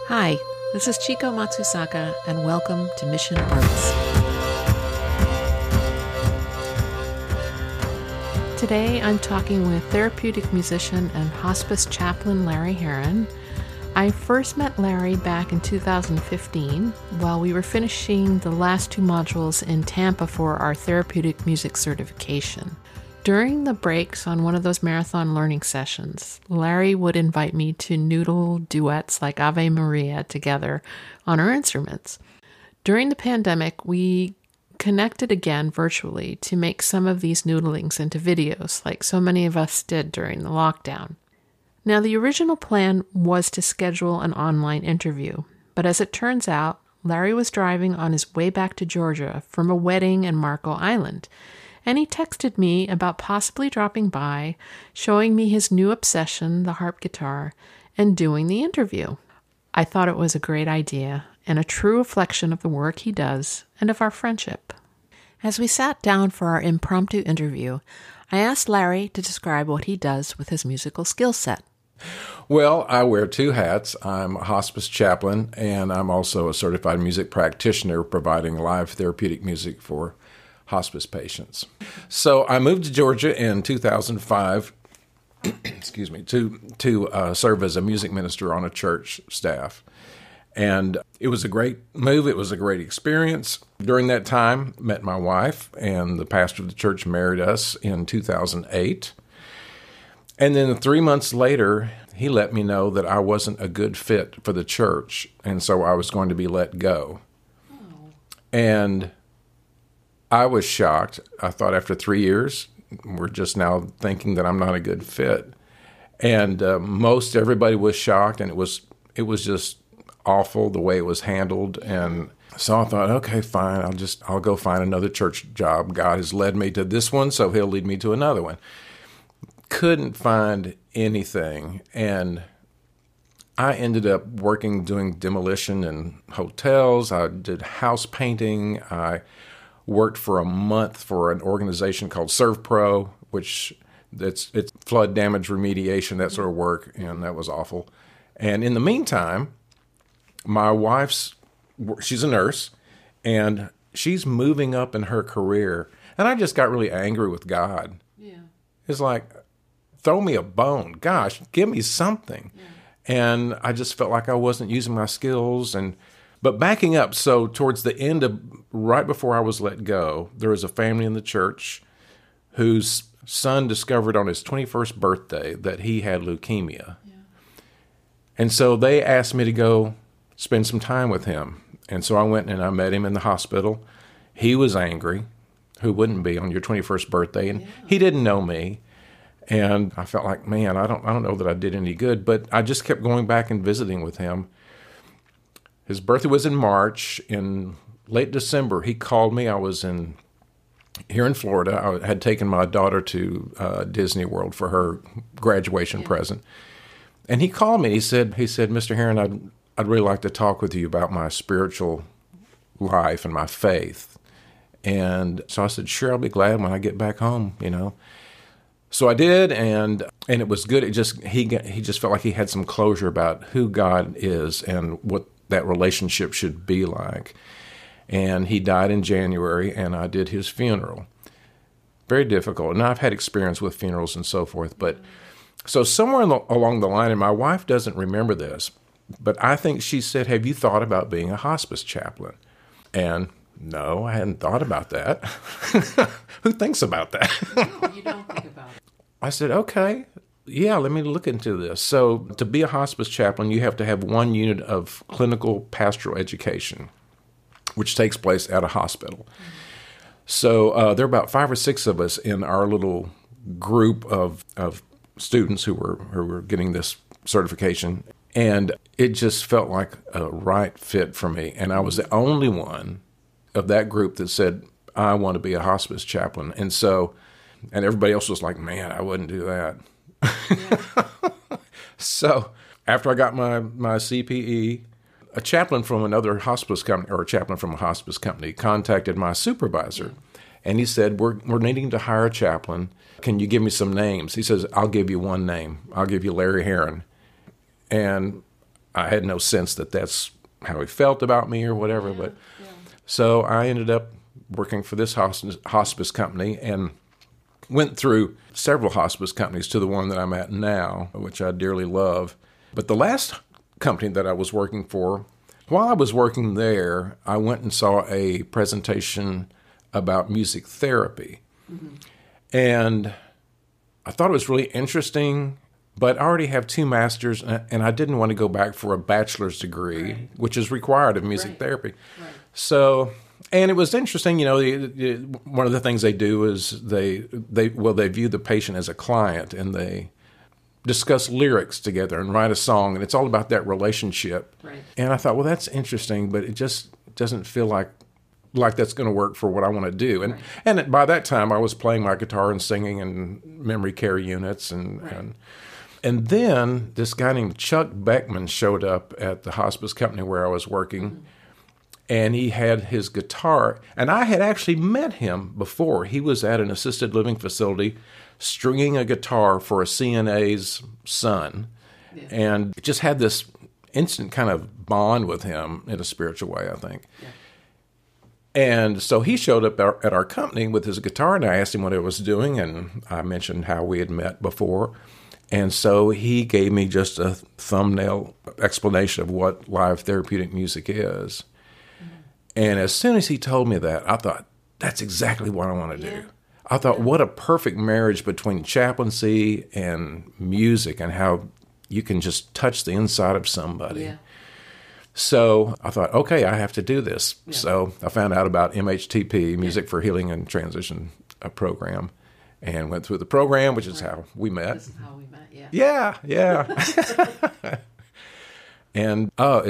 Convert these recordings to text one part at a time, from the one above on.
Hi, this is Chiko Matsusaka, and welcome to Mission Arts. Today I'm talking with therapeutic musician and hospice chaplain Larry Heron. I first met Larry back in 2015 while we were finishing the last two modules in Tampa for our therapeutic music certification. During the breaks on one of those marathon learning sessions, Larry would invite me to noodle duets like Ave Maria together on our instruments. During the pandemic, we connected again virtually to make some of these noodlings into videos like so many of us did during the lockdown. Now, the original plan was to schedule an online interview, but as it turns out, Larry was driving on his way back to Georgia from a wedding in Marco Island, and he texted me about possibly dropping by, showing me his new obsession, the harp guitar, and doing the interview. I thought it was a great idea and a true reflection of the work he does and of our friendship. As we sat down for our impromptu interview, I asked Larry to describe what he does with his musical skill set. Well, I wear two hats. I'm a hospice chaplain, and I'm also a certified music practitioner providing live therapeutic music for hospice patients. So I moved to Georgia in 2005, excuse me, to serve as a music minister on a church staff. And it was a great move. It was a great experience. During that time, met my wife, and the pastor of the church married us in 2008. And then 3 months later, he let me know that I wasn't a good fit for the church, and so I was going to be let go. Oh. And I was shocked. I thought after 3 years, we're just now thinking that I'm not a good fit. And most everybody was shocked, and it was just awful the way it was handled. And so I thought, okay, fine, I'll go find another church job. God has led me to this one, so he'll lead me to another one. Couldn't find anything, and I ended up doing demolition in hotels. I did house painting. I worked for a month for an organization called ServPro, which it's flood damage remediation, that sort of work, and that was awful. And in the meantime, my she's a nurse, and she's moving up in her career, and I just got really angry with God. Yeah. It's like, throw me a bone. Gosh, give me something. Yeah. And I just felt like I wasn't using my skills. But backing up, so towards the end right before I was let go, there was a family in the church whose son discovered on his 21st birthday that he had leukemia. Yeah. And so they asked me to go spend some time with him. And so I went and I met him in the hospital. He was angry. Who wouldn't be on your 21st birthday? And he didn't know me. And I felt like, man, I don't know that I did any good, but I just kept going back and visiting with him. His birthday was in March. In late December, he called me. I was here in Florida. I had taken my daughter to Disney World for her graduation present. And he called me. He said, Mr. Heron, I'd really like to talk with you about my spiritual life and my faith. And so I said, sure, I'll be glad when I get back home, So I did, and it was good. He just felt like he had some closure about who God is and what that relationship should be like. And he died in January, and I did his funeral. Very difficult. And I've had experience with funerals and so forth. But so somewhere along the line, and my wife doesn't remember this, but I think she said, have you thought about being a hospice chaplain? And no, I hadn't thought about that. Who thinks about that? No, you don't think about it. I said, okay, yeah, let me look into this. So to be a hospice chaplain, you have to have 1 unit of clinical pastoral education, which takes place at a hospital. Mm-hmm. So there are about 5 or 6 of us in our little group of students who were getting this certification. And it just felt like a right fit for me. And I was the only one of that group that said, I want to be a hospice chaplain. And everybody else was like, man, I wouldn't do that. Yeah. So after I got my CPE, a chaplain from another hospice company, or a chaplain from a hospice company, contacted my supervisor. And he said, we're needing to hire a chaplain. Can you give me some names? He says, I'll give you one name. I'll give you Larry Heron. And I had no sense that that's how he felt about me or whatever. Yeah, But yeah. so I ended up working for this hospice company and went through several hospice companies to the one that I'm at now, which I dearly love. But the last company that I was working for, while I was working there, I went and saw a presentation about music therapy. Mm-hmm. And I thought it was really interesting, but I already have 2 masters, and I didn't want to go back for a bachelor's degree, Right. which is required of music Right. therapy. Right. So, and it was interesting, one of the things they do is they view the patient as a client, and they discuss lyrics together and write a song, and it's all about that relationship. Right. And I thought, well, that's interesting, but it just doesn't feel like that's going to work for what I want to do. And Right. and by that time, I was playing my guitar and singing in memory care units, Right. and then this guy named Chuck Beckman showed up at the hospice company where I was working. Mm-hmm. And he had his guitar, and I had actually met him before. He was at an assisted living facility stringing a guitar for a CNA's son, Yeah. and just had this instant kind of bond with him in a spiritual way, I think. Yeah. And so he showed up at our company with his guitar, and I asked him what he was doing, and I mentioned how we had met before. And so he gave me just a thumbnail explanation of what live therapeutic music is. And as soon as he told me that, I thought, that's exactly what I want to do. I thought, what a perfect marriage between chaplaincy and music, and how you can just touch the inside of somebody. Yeah. So I thought, okay, I have to do this. Yeah. So I found out about MHTP, Music for Healing and Transition program, and went through the program, which is how we met. This is how we met, yeah. Yeah. And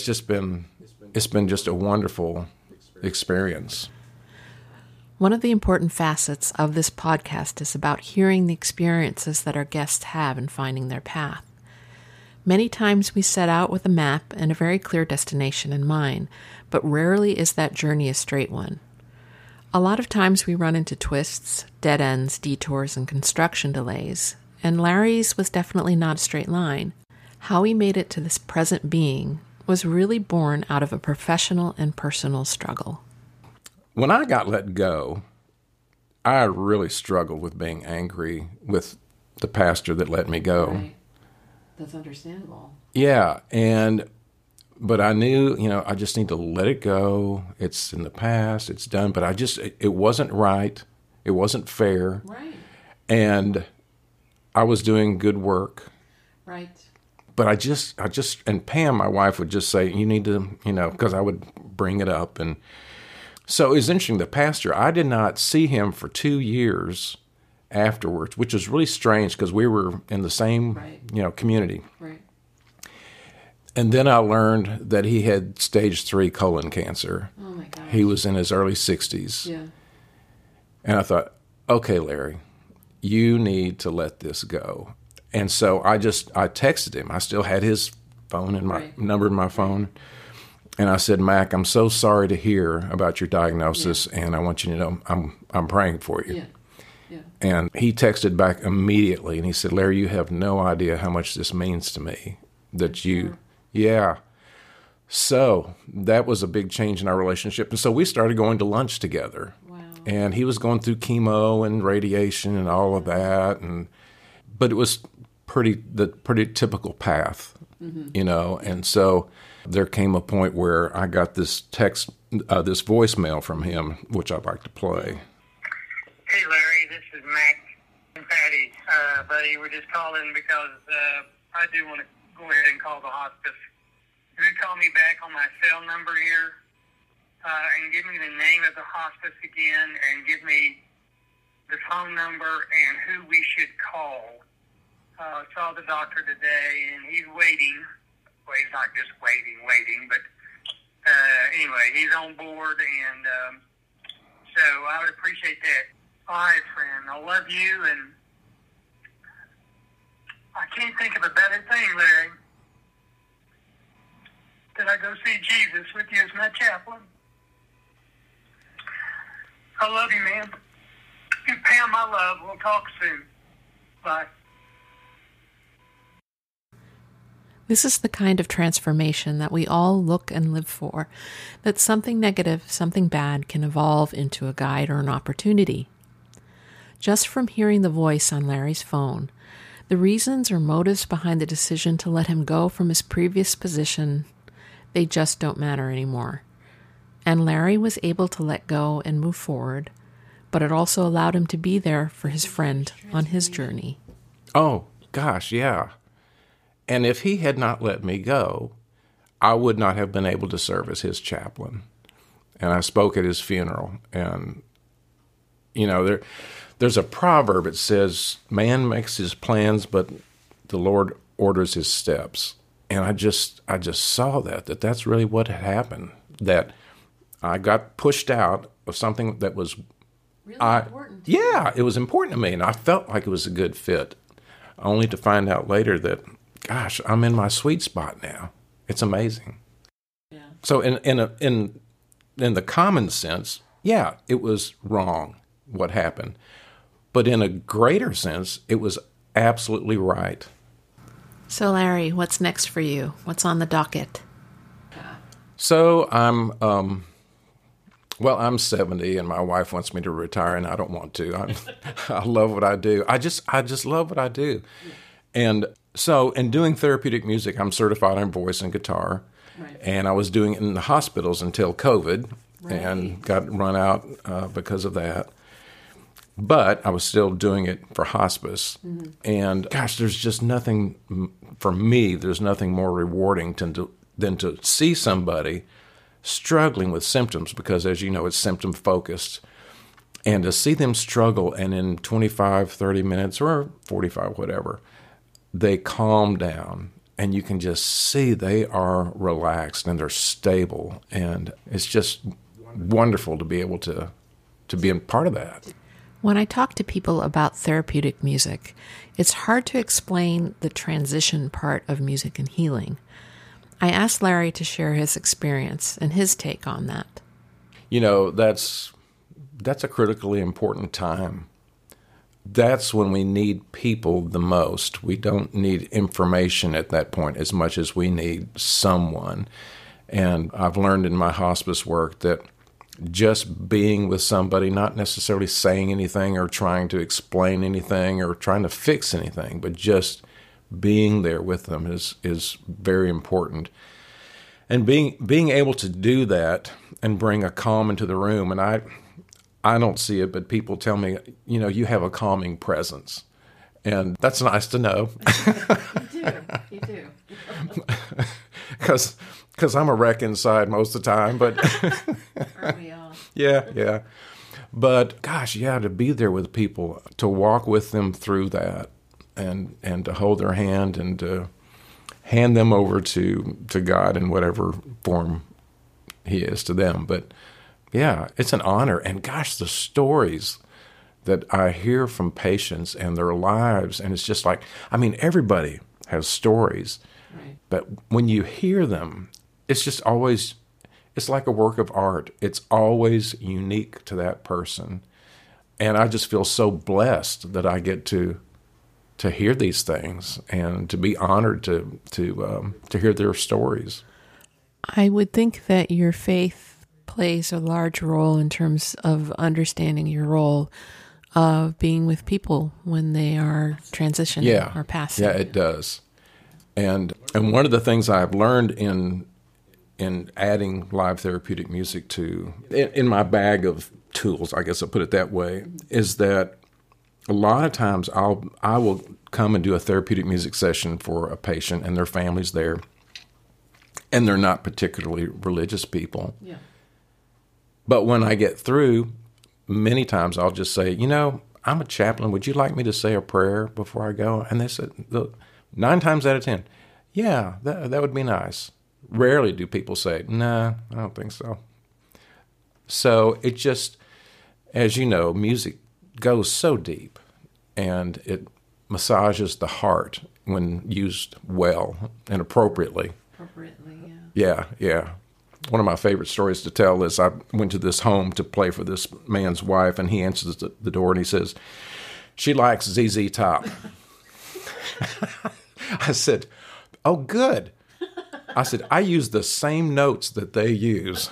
it's been just a wonderful experience. One of the important facets of this podcast is about hearing the experiences that our guests have in finding their path. Many times we set out with a map and a very clear destination in mind, but rarely is that journey a straight one. A lot of times we run into twists, dead ends, detours, and construction delays, and Larry's was definitely not a straight line. How he made it to this present being was really born out of a professional and personal struggle. When I got let go, I really struggled with being angry with the pastor that let me go. Right. That's understandable. Yeah, but I knew, I just need to let it go. It's in the past, it's done, but it wasn't right. It wasn't fair. Right. And I was doing good work. Right. But and Pam, my wife, would just say, you need to, because I would bring it up. And so it was interesting. The pastor, I did not see him for 2 years afterwards, which was really strange because we were in the same, Right. Community. Right. And then I learned that he had stage 3 colon cancer. Oh my gosh. He was in his early 60s. Yeah. And I thought, okay, Larry, you need to let this go. And so I texted him. I still had his phone and my Right. number in my phone. And I said, Mac, I'm so sorry to hear about your diagnosis, and I want you to know I'm praying for you. Yeah. Yeah. And he texted back immediately, and he said, Larry, you have no idea how much this means to me. That you, yeah. So that was a big change in our relationship. And so we started going to lunch together. Wow. And he was going through chemo and radiation and all of that. But it was the pretty typical path, And so there came a point where I got this text, this voicemail from him, which I'd like to play. Hey, Larry, this is Mac and Patty. Buddy, we're just calling because I do want to go ahead and call the hospice. If you call me back on my cell number here and give me the name of the hospice again and give me the phone number and who we should call. Saw the doctor today, and he's waiting. Well, he's not just waiting, but anyway, he's on board, and so I would appreciate that. All right, friend, I love you, and I can't think of a better thing, Larry, that I go see Jesus with you as my chaplain. I love you, man. Give Pam my love. We'll talk soon. Bye. This is the kind of transformation that we all look and live for, that something negative, something bad can evolve into a guide or an opportunity. Just from hearing the voice on Larry's phone, the reasons or motives behind the decision to let him go from his previous position, they just don't matter anymore. And Larry was able to let go and move forward, but it also allowed him to be there for his friend on his journey. Oh, gosh, yeah. And if he had not let me go, I would not have been able to serve as his chaplain. And I spoke at his funeral. And, there's a proverb. It says, man makes his plans, but the Lord orders his steps. And I just saw that's really what had happened, that I got pushed out of something that was Really important. Yeah, it was important to me, and I felt like it was a good fit, only to find out later that, gosh, I'm in my sweet spot now. It's amazing. Yeah. So in the common sense, yeah, it was wrong what happened. But in a greater sense, it was absolutely right. So, Larry, what's next for you? What's on the docket? So I'm 70, and my wife wants me to retire, and I don't want to. I love what I do. I just love what I do. And so in doing therapeutic music, I'm certified in voice and guitar. Right. And I was doing it in the hospitals until COVID, and got run out because of that. But I was still doing it for hospice. Mm-hmm. And gosh, there's just nothing, for me, there's nothing more rewarding than to see somebody struggling with symptoms, because as you know, it's symptom focused. And to see them struggle, and in 25, 30 minutes or 45, whatever, they calm down, and you can just see they are relaxed and they're stable. And it's just wonderful to be able to be a part of that. When I talk to people about therapeutic music, it's hard to explain the transition part of music and healing. I asked Larry to share his experience and his take on that. That's a critically important time. That's when we need people the most. We don't need information at that point as much as we need someone. And I've learned in my hospice work that just being with somebody, not necessarily saying anything or trying to explain anything or trying to fix anything, but just being there with them is very important. And being able to do that and bring a calm into the room. And I don't see it, but people tell me, you have a calming presence. And that's nice to know. You do. Because I'm a wreck inside most of the time, but Aren't we all? Yeah. But gosh, yeah, to be there with people, to walk with them through that, and to hold their hand and to hand them over to God in whatever form He is to them. But yeah, it's an honor. And gosh, the stories that I hear from patients and their lives, and it's just like, everybody has stories, right. But when you hear them, it's just always, it's like a work of art. It's always unique to that person. And I just feel so blessed that I get to hear these things and to be honored to hear their stories. I would think that your faith plays a large role in terms of understanding your role of being with people when they are transitioning or passing. Yeah, it does. And one of the things I've learned in adding live therapeutic music to in my bag of tools, I guess I'll put it that way, is that a lot of times I will come and do a therapeutic music session for a patient and their family's there, and they're not particularly religious people. Yeah. But when I get through, many times I'll just say, I'm a chaplain. Would you like me to say a prayer before I go? And they said, 9 times out of 10, yeah, that would be nice. Rarely do people say, nah, I don't think so. So it just, as you know, music goes so deep, and it massages the heart when used well and appropriately. Yeah. One of my favorite stories to tell is I went to this home to play for this man's wife, and he answers the door and he says, she likes ZZ Top. I said, Oh, good. I said, I use the same notes that they use.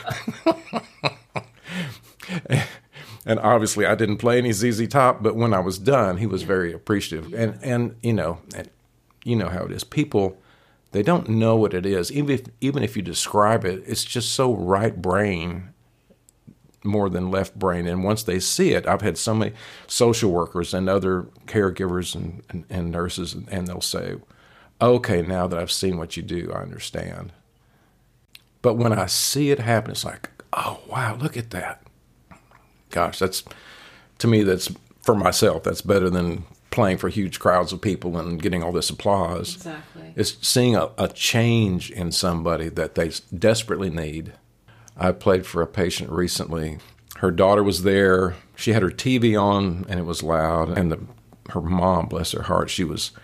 And obviously I didn't play any ZZ Top, but when I was done, he was very appreciative. Yeah. And you know how it is. People, they don't know what it is. Even if you describe it, it's just so right brain more than left brain. And once they see it, I've had so many social workers and other caregivers and nurses, and they'll say, okay, now that I've seen what you do, I understand. But when I see it happen, it's like, oh, wow, look at that. Gosh, to me, that's for myself, that's better than playing for huge crowds of people and getting all this applause. Exactly. It's seeing a change in somebody that they desperately need. I played for a patient recently. Her daughter was there. She had her TV on, and it was loud. And her mom, bless her heart, she was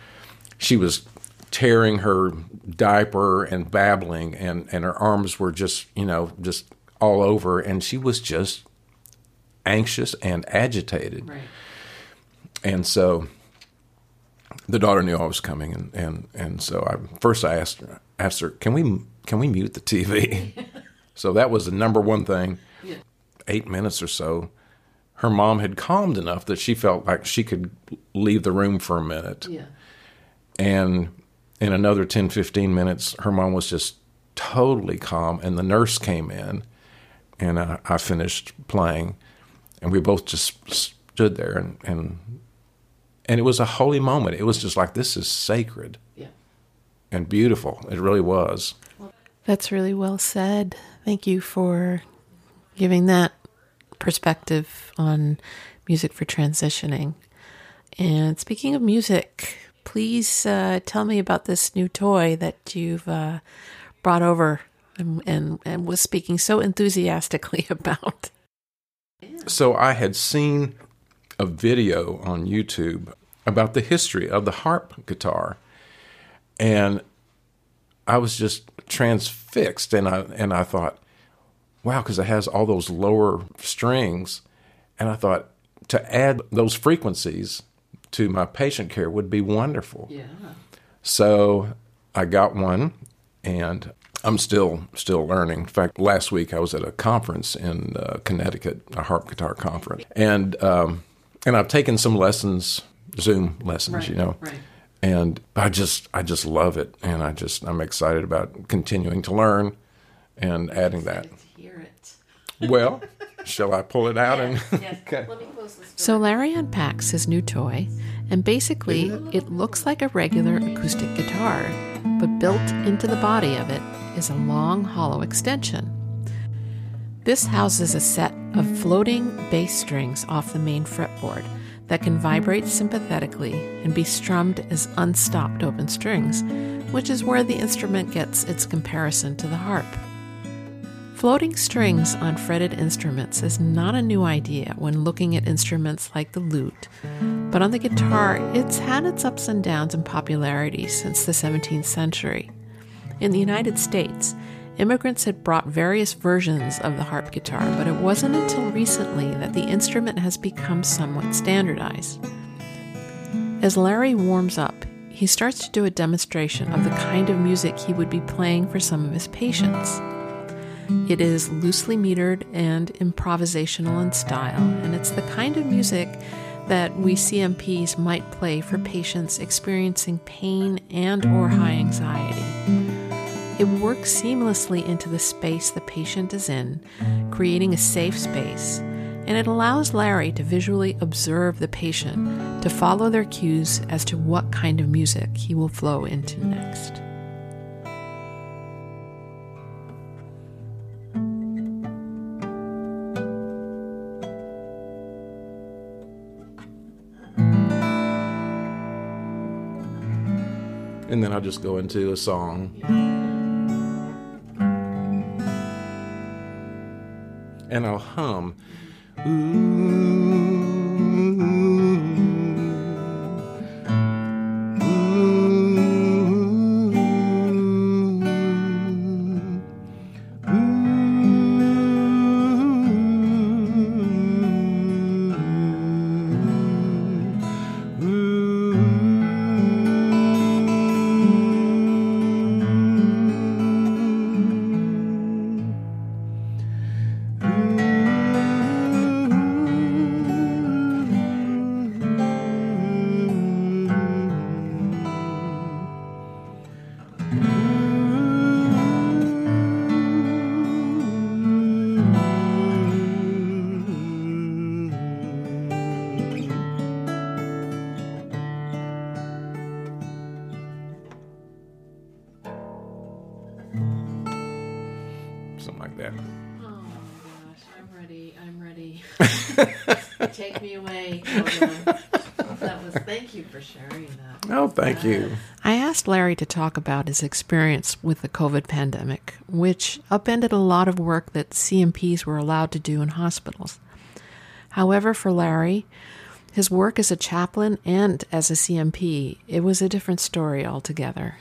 tearing her diaper and babbling, and her arms were just all over, and she was just anxious and agitated. Right. And so the daughter knew I was coming, and so I asked her, can we mute the TV? So that was the number one thing. Yeah. 8 minutes or so, her mom had calmed enough that she felt like she could leave the room for a minute. Yeah. And in another 10, 15 minutes, her mom was just totally calm, and the nurse came in, and I finished playing, and we both just stood there, and it was a holy moment. It was just like, this is sacred. Yeah. And beautiful. It really was. That's really well said. Thank you for giving that perspective on music for transitioning. And speaking of music, please tell me about this new toy that you've brought over and was speaking so enthusiastically about. So I had seen a video on YouTube about the history of the harp guitar, and I was just transfixed, and I thought, wow, because it has all those lower strings, and I thought to add those frequencies to my patient care would be wonderful. Yeah. So I got one, and I'm still learning. In fact, last week I was at a conference in Connecticut, a harp guitar conference, and I've taken some lessons, Zoom lessons, right. And I just love it, and I'm excited about continuing to learn and adding that. To hear it. Well, shall I pull it out? Yes. Okay. Let me close this door. So Larry unpacks his new toy, and basically it looks like a regular acoustic guitar, but built into the body of it is a long, hollow extension. This houses a set of floating bass strings off the main fretboard that can vibrate sympathetically and be strummed as unstopped open strings, which is where the instrument gets its comparison to the harp. Floating strings on fretted instruments is not a new idea when looking at instruments like the lute, but on the guitar, it's had its ups and downs in popularity since the 17th century. In the United States, immigrants had brought various versions of the harp guitar, but it wasn't until recently that the instrument has become somewhat standardized. As Larry warms up, he starts to do a demonstration of the kind of music he would be playing for some of his patients. It is loosely metered and improvisational in style, and it's the kind of music that we CMPs might play for patients experiencing pain and or high anxiety. It works seamlessly into the space the patient is in, creating a safe space, and it allows Larry to visually observe the patient to follow their cues as to what kind of music he will flow into next. And then I'll just go into a song. And I'll hum. something like that. Oh my gosh, I'm ready. Take me away, children. Thank you for sharing that. Oh, thank you. I asked Larry to talk about his experience with the COVID pandemic, which upended a lot of work that CMPs were allowed to do in hospitals. However, for Larry, his work as a chaplain and as a CMP, it was a different story altogether.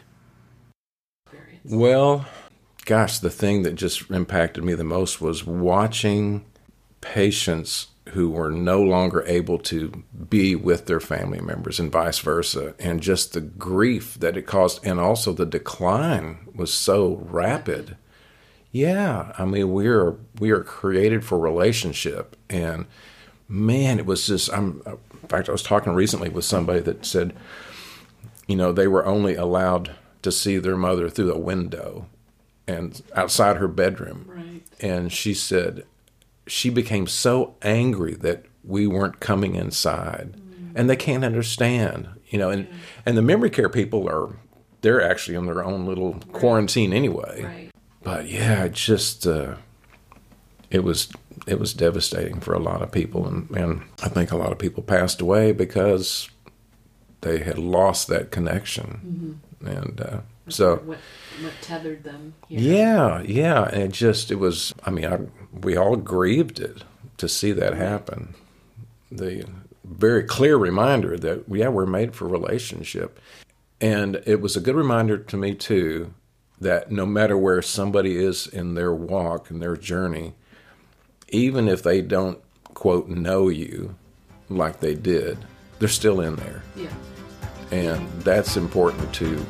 Well, gosh, the thing that just impacted me the most was watching patients who were no longer able to be with their family members and vice versa, and just the grief that it caused, and also the decline was so rapid. Yeah, I mean, we are created for relationship, and man, it was just, in fact, I was talking recently with somebody that said, they were only allowed to see their mother through a window and outside her bedroom. Right. And she said she became so angry that we weren't coming inside. And they can't understand, and the memory care people they're actually in their own little quarantine anyway. Right. But yeah, it just, it was devastating for a lot of people. And I think a lot of people passed away because they had lost that connection. And so what tethered them here. Yeah. And it was, we all grieved it to see that happen. The very clear reminder that, we're made for relationship. And it was a good reminder to me, too, that no matter where somebody is in their walk and their journey, even if they don't, quote, know you like they did, they're still in there. Yeah. And that's important, too.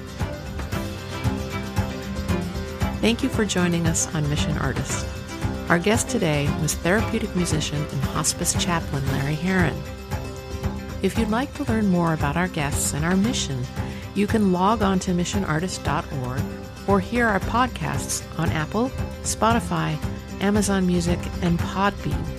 Thank you for joining us on Mission Artist. Our guest today was therapeutic musician and hospice chaplain Larry Herron. If you'd like to learn more about our guests and our mission, you can log on to missionartist.org or hear our podcasts on Apple, Spotify, Amazon Music, and Podbean.